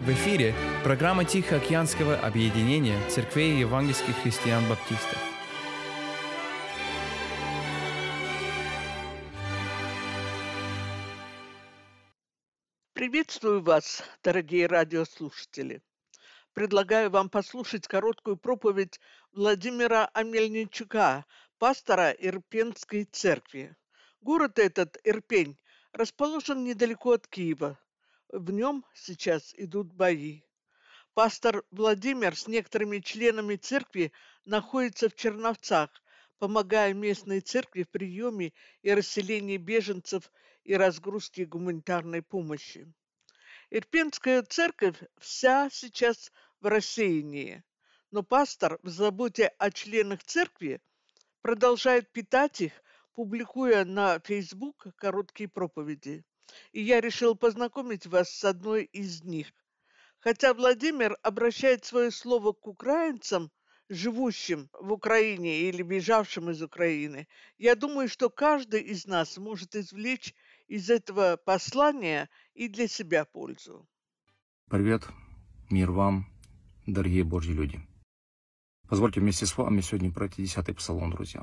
В эфире программа Тихоокеанского объединения церквей евангельских христиан-баптистов. Приветствую вас, дорогие радиослушатели. Предлагаю вам послушать короткую проповедь Владимира Омельничука, пастора Ирпенской церкви. Город этот, Ирпень, расположен недалеко от Киева. В нем сейчас идут бои. Пастор Владимир с некоторыми членами церкви находится в Черновцах, помогая местной церкви в приеме и расселении беженцев и разгрузке гуманитарной помощи. Ирпенская церковь вся сейчас в рассеянии, но пастор в заботе о членах церкви продолжает питать их, публикуя на Facebook короткие проповеди. И я решил познакомить вас с одной из них. Хотя Владимир обращает свое слово к украинцам, живущим в Украине или бежавшим из Украины, я думаю, что каждый из нас может извлечь из этого послания и для себя пользу. Привет, мир вам, дорогие Божьи люди. Позвольте вместе с вами сегодня пройти 10-й псалом, друзья.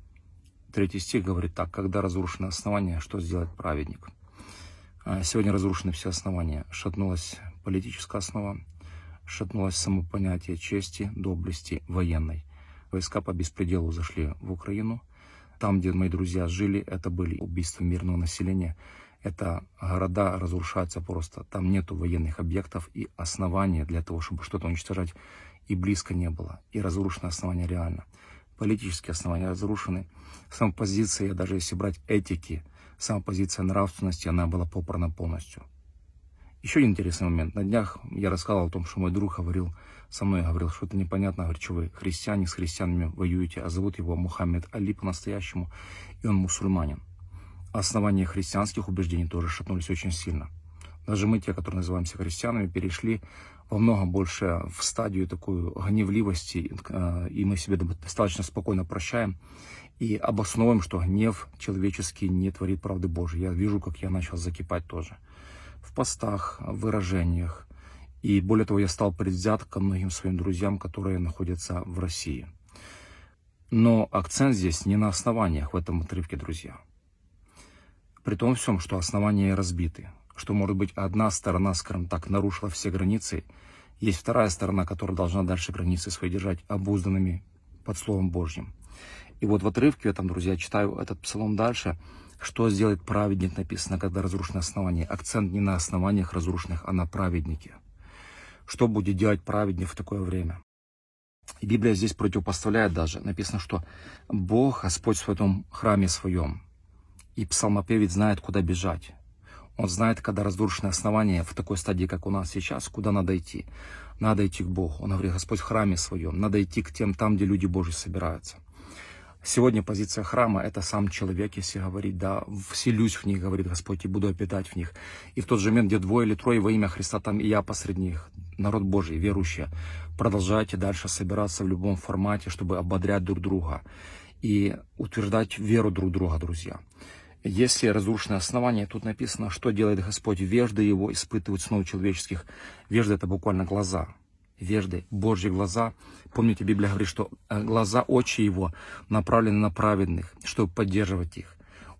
3 стих говорит так: «Когда разрушено основание, что сделает праведник?» Сегодня разрушены все основания. Шатнулась политическая основа, шатнулось само понятие чести, доблести, военной. Войска по беспределу зашли в Украину. Там, где мои друзья жили, это были убийства мирного населения. Это города разрушаются просто. Там нету военных объектов и основания для того, чтобы что-то уничтожать, и близко не было. И разрушено основание реально. Политические основания разрушены. Сама позиция, даже если брать этики, сама позиция нравственности, она была попрана полностью. Еще один интересный момент. На днях я рассказывал о том, что мой друг говорил со мной, говорил, что это непонятно, говорит, что вы христиане с христианами воюете, а зовут его Мухаммед Али по-настоящему, и он мусульманин. Основания христианских убеждений тоже шатнулись очень сильно. Даже мы, те, которые называемся христианами, перешли во много больше в стадию такую гневливости, и мы себе достаточно спокойно прощаем и обосновываем, что гнев человеческий не творит правды Божией. Я вижу, как я начал закипать тоже. В постах, в выражениях. И более того, я стал предвзят ко многим своим друзьям, которые находятся в России. Но акцент здесь не на основаниях в этом отрывке, друзья. При том всем, что основания разбиты, что, может быть, одна сторона, скажем так, нарушила все границы, есть вторая сторона, которая должна дальше границы свои держать обузданными под Словом Божьим. И вот в отрывке этом, друзья, читаю этот псалом дальше. Что сделает праведник, написано, когда разрушено основание. Акцент не на основаниях разрушенных, а на праведнике. Что будет делать праведник в такое время? И Библия здесь противопоставляет даже. Написано, что Бог, Господь в своем храме своем. И псалмопевец знает, куда бежать. Он знает, когда разрушено основание в такой стадии, как у нас сейчас, куда надо идти. Надо идти к Богу. Он говорит: Господь в храме своем. Надо идти к тем, там, где люди Божьи собираются. Сегодня позиция храма — это сам человек, если говорить, да, вселюсь в них, говорит Господь, и буду обитать в них. И в тот же момент, где 2 или 3 во имя Христа, там и я посреди них, народ Божий, верующие, продолжайте дальше собираться в любом формате, чтобы ободрять друг друга и утверждать веру друг друга, друзья. Если разрушенное основание, тут написано, что делает Господь: вежды его испытывают снов человеческих. Вежды — это буквально глаза. Вежды, Божьи глаза. Помните, Библия говорит, что глаза, очи его направлены на праведных, чтобы поддерживать их.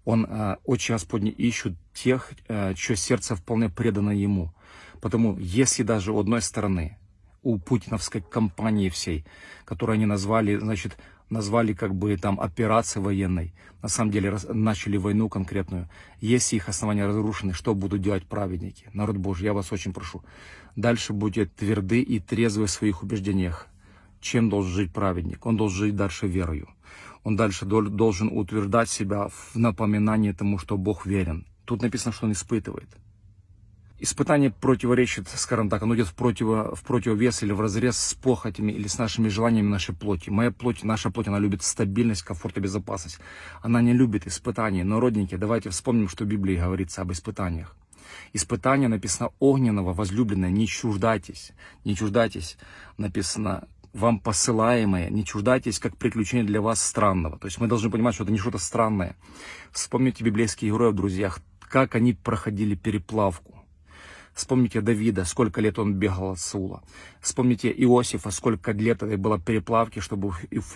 Очи Господни ищут тех, чье сердце вполне предано ему. Потому, если даже у одной стороны, у путиновской кампании всей, которую они назвали как бы там операцией военной, на самом деле начали войну конкретную. Если их основания разрушены, что будут делать праведники? Народ Божий, я вас очень прошу. Дальше будьте тверды и трезвы в своих убеждениях. Чем должен жить праведник? Он должен жить дальше верою. Он дальше должен утверждать себя в напоминании тому, что Бог верен. Тут написано, что он испытывает. Испытание противоречит, скажем так, оно идет в противовес или вразрез с похотями или с нашими желаниями нашей плоти. Наша плоть, она любит стабильность, комфорт и безопасность. Она не любит испытания. Но, родненькие, давайте вспомним, что в Библии говорится об испытаниях. Испытание написано огненного, возлюбленное, не чуждайтесь. Не чуждайтесь, написано, вам посылаемое, не чуждайтесь, как приключение для вас странного. То есть мы должны понимать, что это не что-то странное. Вспомните библейских героев, друзья, как они проходили переплавку. Вспомните Давида, сколько лет он бегал от Саула. Вспомните Иосифа, сколько лет это было переплавки, чтобы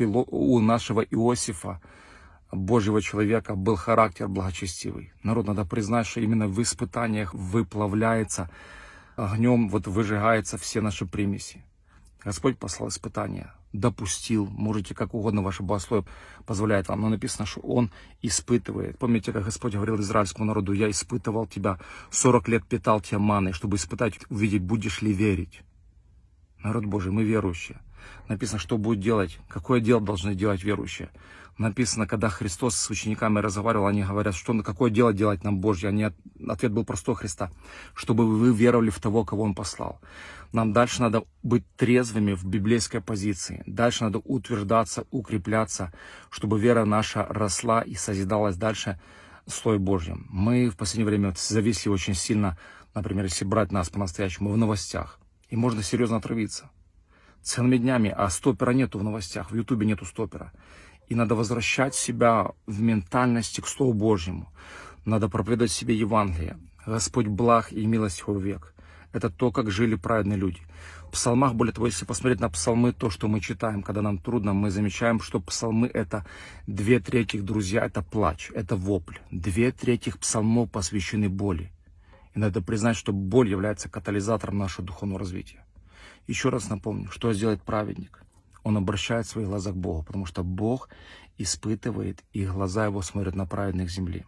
у нашего Иосифа, Божьего человека, был характер благочестивый. Народ, надо признать, что именно в испытаниях выплавляется, огнем выжигаются все наши примеси. Господь послал испытания, допустил, можете как угодно, ваше богословие позволяет вам, но написано, что Он испытывает. Помните, как Господь говорил израильскому народу: «Я испытывал тебя, 40 лет питал тебя манной, чтобы испытать, увидеть, будешь ли верить». Народ Божий, мы верующие. Написано, что будет делать, какое дело должны делать верующие. Написано, когда Христос с учениками разговаривал, они говорят, какое дело делать нам Божье. Ответ был простой Христа: чтобы вы веровали в того, кого Он послал. Нам дальше надо быть трезвыми в библейской позиции. Дальше надо утверждаться, укрепляться, чтобы вера наша росла и созидалась дальше в Слове Божьем. Мы в последнее время зависли очень сильно, например, если брать нас по-настоящему, в новостях. И можно серьезно отравиться. Целыми днями, а стопера нету в новостях, в Ютубе нету стопера. И надо возвращать себя в ментальности к Слову Божьему. Надо проповедовать себе Евангелие. Господь благ и милостивый век. Это то, как жили праведные люди. В псалмах, более того, если посмотреть на псалмы, то, что мы читаем, когда нам трудно, мы замечаем, что псалмы — это 2/3, друзья, это плач, это вопль. 2/3 псалмов посвящены боли. И надо признать, что боль является катализатором нашего духовного развития. Еще раз напомню, что сделает праведник. Он обращает свои глаза к Богу, потому что Бог испытывает, и глаза Его смотрят на праведных земли.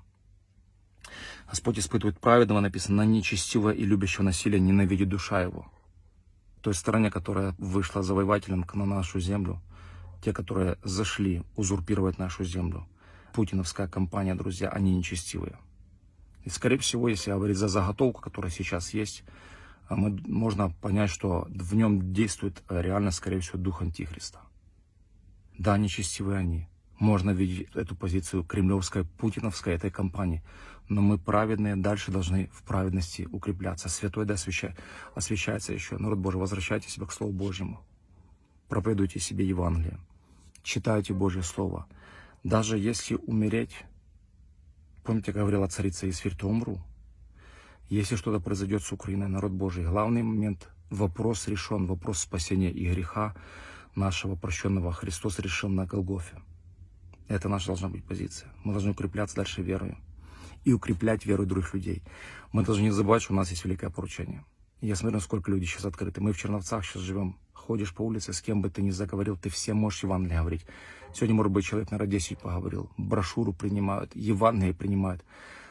Господь испытывает праведного, написано, на нечестивого и любящего насилия ненавидит душа его. Той стороне, которая вышла завоевателем на нашу землю, те, которые зашли узурпировать нашу землю. Путиновская кампания, друзья, они нечестивые. И, скорее всего, если говорить за заготовку, которая сейчас есть, можно понять, что в нем действует реально, скорее всего, дух Антихриста. Да, нечестивые они. Можно видеть эту позицию кремлевской, путиновской, этой кампании. Но мы праведные, дальше должны в праведности укрепляться. Святой да освящается еще. Народ Божий, возвращайте себя к Слову Божьему. Проповедуйте себе Евангелие. Читайте Божье Слово. Даже если умереть, помните, как говорила царица Есфирь, то умру. Если что-то произойдет с Украиной, народ Божий, главный момент, вопрос решен, вопрос спасения и греха нашего прощенного Христос решил на Голгофе. Это наша должна быть позиция. Мы должны укрепляться дальше верою и укреплять веру других людей. Мы должны не забывать, что у нас есть великое поручение. Я смотрю, сколько людей сейчас открыты. Мы в Черновцах сейчас живем. Ходишь по улице, с кем бы ты ни заговорил, ты всем можешь Евангелие говорить. Сегодня, может быть, человек, наверное, 10 поговорил. Брошюру принимают, Евангелие принимают.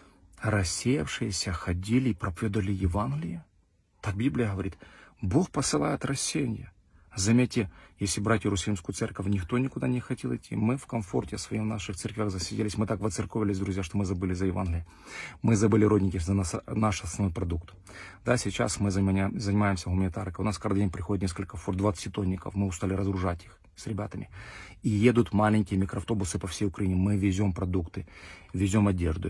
Рассеявшиеся ходили и проповедовали Евангелие. Так Библия говорит. Бог посылает рассеяние. Заметьте, если брать Иерусалимскую церковь, никто никуда не хотел идти. Мы в комфорте своем в наших церквях засиделись. Мы так воцерковились, друзья, что мы забыли за Евангелие. Мы забыли, родники, за наш основной продукт. Да, сейчас мы занимаемся гуманитаркой. У нас каждый день приходит несколько фур, 20-тонников. Мы устали разгружать их с ребятами. И едут маленькие микроавтобусы по всей Украине. Мы везем продукты, везем одежду,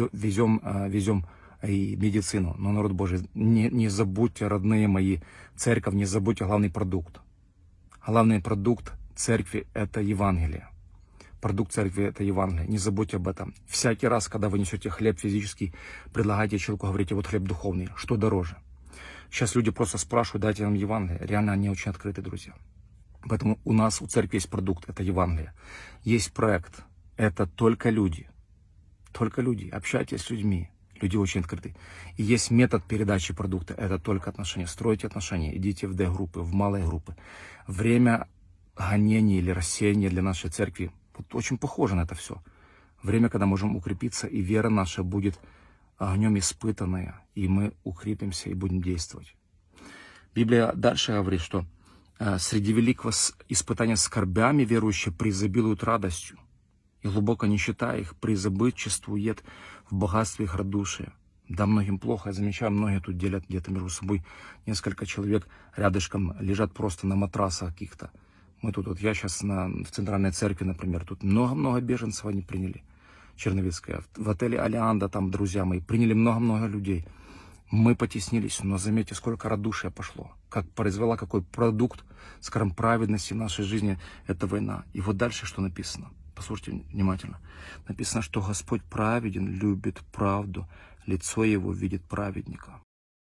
везем и медицину. Но, народ Божий, не забудьте, родные мои, церковь, не забудьте главный продукт. Главный продукт церкви – это Евангелие. Продукт церкви – это Евангелие. Не забудьте об этом. Всякий раз, когда вы несете хлеб физический, предлагайте человеку, говорите, вот хлеб духовный. Что дороже? Сейчас люди просто спрашивают, дайте нам Евангелие. Реально они очень открыты, друзья. Поэтому у нас, у церкви есть продукт – это Евангелие. Есть проект – это только люди. Только люди. Общайтесь с людьми. Люди очень открыты. И есть метод передачи продукта. Это только отношения. Стройте отношения. Идите в Д-группы, в малые группы. Время гонения или рассеяния для нашей церкви очень похоже на это все. Время, когда можем укрепиться, и вера наша будет огнем испытанная, и мы укрепимся и будем действовать. Библия дальше говорит, что среди великого испытания скорбями верующие преизобилуют радостью, и глубоко не считая их, преизобытчествует в богатстве их радушия. Да, многим плохо. Я замечаю, многие тут делят где-то между собой. Несколько человек рядышком лежат просто на матрасах каких-то. Мы тут, вот я сейчас в Центральной Церкви, например, тут много-много беженцев они приняли. Черновицкая. В отеле Алианда, там, друзья мои, приняли много-много людей. Мы потеснились, но заметьте, сколько радушия пошло. Как произвела, какой продукт, скажем, праведности в нашей жизни, это война. И вот дальше что написано? Послушайте внимательно. Написано, что Господь праведен, любит правду, лицо Его видит праведника.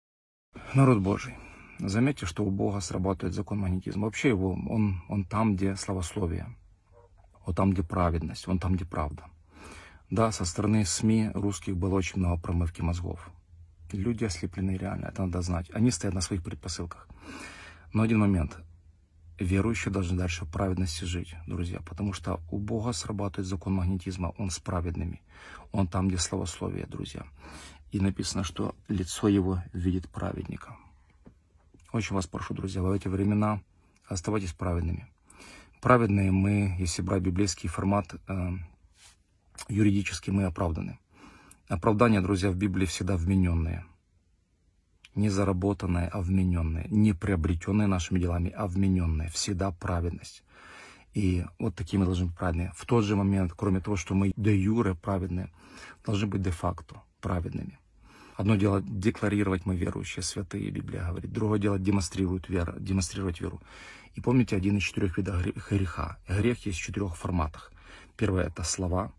Народ Божий, заметьте, что у Бога срабатывает закон магнетизма. Вообще он там, где славословие, он там, где праведность, он там, где правда. Да, со стороны СМИ русских было очень много промывки мозгов. Люди ослеплены реально, это надо знать. Они стоят на своих предпосылках. Но один момент. Верующие должны дальше в праведности жить, друзья, потому что у Бога срабатывает закон магнетизма, Он с праведными. Он там, где славословие, друзья. И написано, что лицо Его видит праведника. Очень вас прошу, друзья, в эти времена оставайтесь праведными. Праведные мы, если брать библейский формат, юридически мы оправданы. Оправдания, друзья, в Библии всегда вмененные. Не заработанные, а вмененные. Не приобретенные нашими делами, а вмененные. Всегда праведность. И вот такими должны быть праведные. В тот же момент, кроме того, что мы де юре праведные, должны быть де-факто праведными. Одно дело декларировать мы верующие, святые, Библия говорит. Другое дело демонстрировать веру. И помните, один из 4 видов греха. Грех есть в 4 форматах. Первое — это слова.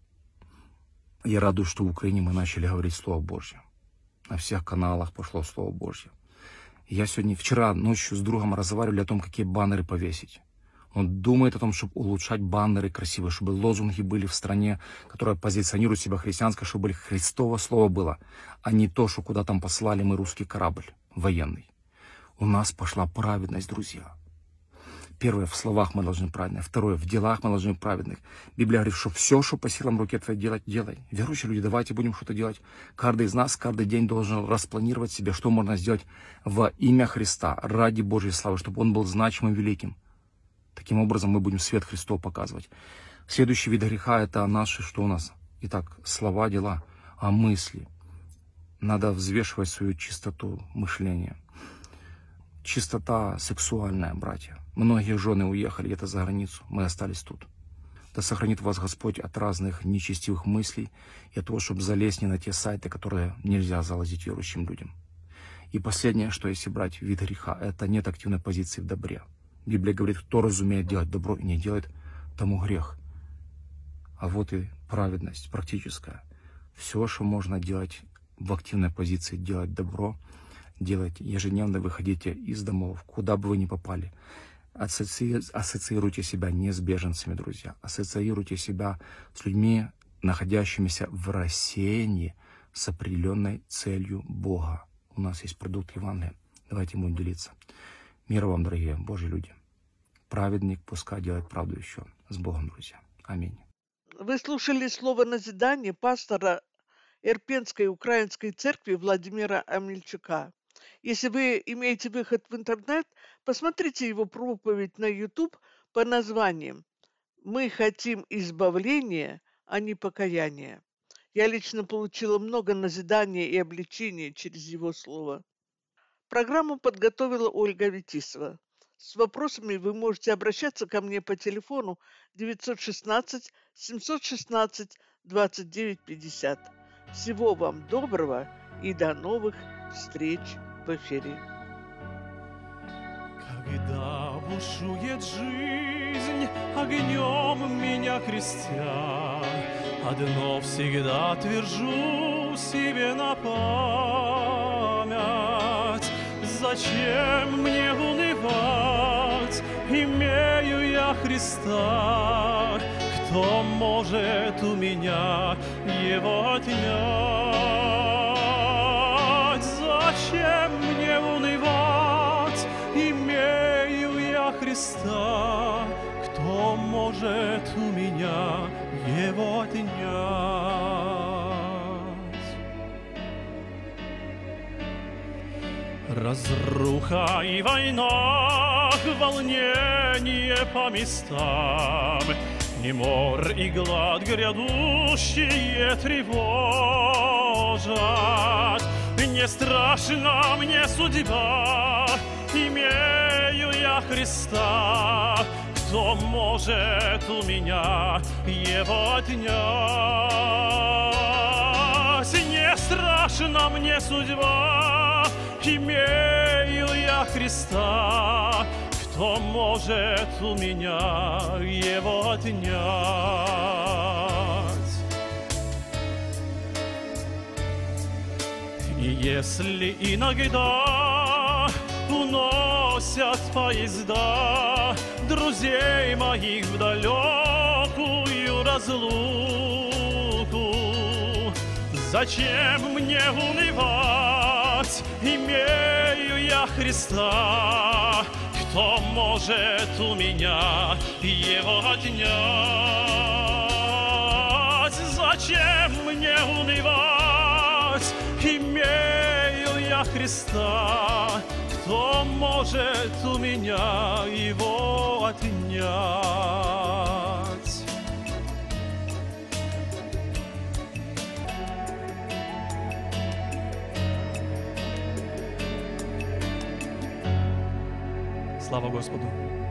Я радуюсь, что в Украине мы начали говорить Слово Божье. На всех каналах пошло Слово Божье. Я вчера ночью с другом разговаривали о том, какие баннеры повесить. Он думает о том, чтобы улучшать баннеры красивые, чтобы лозунги были в стране, которая позиционирует себя христианской, чтобы Христово слово было, а не то, что куда там послали мы русский корабль военный. У нас пошла праведность, друзья. Первое, в словах мы должны праведны. Второе, в делах мы должны праведных. Библия говорит, что все, что по силам руки твоей делать, делай. Верующие люди, давайте будем что-то делать. Каждый из нас каждый день должен распланировать себе, что можно сделать во имя Христа, ради Божьей славы, чтобы Он был значимым, великим. Таким образом мы будем свет Христов показывать. Следующий вид греха — это наши, что у нас? Итак, слова, дела, а мысли. Надо взвешивать свою чистоту мышления. Чистота сексуальная, братья. Многие жены уехали где-то за границу, мы остались тут. Да сохранит вас Господь от разных нечестивых мыслей и от того, чтобы залезть не на те сайты, которые нельзя залазить верующим людям. И последнее, что если брать вид греха, это нет активной позиции в добре. Библия говорит, кто разумеет делать добро и не делает, тому грех. А вот и праведность практическая. Все, что можно делать в активной позиции, делать добро, делать ежедневно, выходите из домов, куда бы вы ни попали. Ассоциируйте себя не с беженцами, друзья. Ассоциируйте себя с людьми, находящимися в рассеянии с определенной целью Бога. У нас есть продукт Евангелия. Давайте будем делиться. Мира вам, дорогие Божьи люди. Праведник пускай делает правду еще. С Богом, друзья. Аминь. Вы слушали слово назидания пастора Ирпенской Украинской церкви Владимира Амельчука. Если вы имеете выход в интернет, посмотрите его проповедь на YouTube по названием «Мы хотим избавления, а не покаяния». Я лично получила много назидания и обличения через его слово. Программу подготовила Ольга Витисова. С вопросами вы можете обращаться ко мне по телефону 916 716 2950. Всего вам доброго и до новых встреч в эфире. Когда бушует жизнь, огнем меня крестя, одно всегда твержу себе на память. Зачем мне унывать, имею я Христа, кто может у меня его отнять? Зачем мне унывать, имею я Христа, кто может у меня его отнять? Разруха и война, волнение по местам, и мор, и глад грядущие тревожат. Не страшна мне судьба, имею я Христа, кто может у меня его отнять. Не страшна мне судьба, имею я Христа, кто может у меня его отнять. И если иногда уносят поезда друзей моих в далекую разлуку. Зачем мне унывать, имею я Христа? Кто может у меня его отнять? Зачем мне унывать, имею я Христа? Кто может у меня его отнять? Слава Господу!